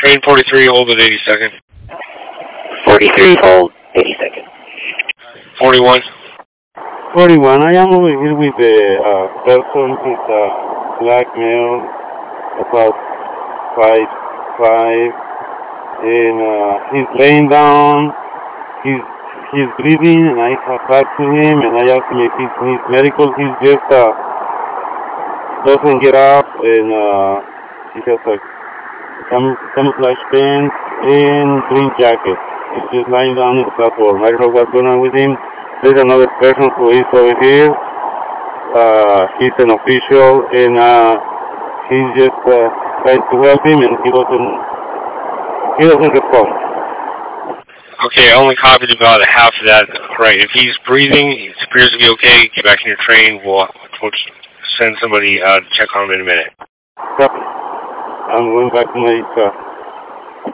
Train 43, hold at 82nd. 43, hold 82nd. 41. 41. I am over here with the person. He's a black male, about 5'5", and he's laying down. He's breathing, and I have talked to him, and I asked him if he's medical. He's just doesn't get up, and he has a camouflage pants and green jacket. He's just lying down in the platform. I don't know what's going on with him. There's another person who is over here. He's an official, and he's just trying to help him, and he doesn't respond. Okay, I only copied about half of that. Right, if he's breathing, it appears to be okay. Get back in your train. We'll send somebody to check on him in a minute. Yep. I'm going back to my car.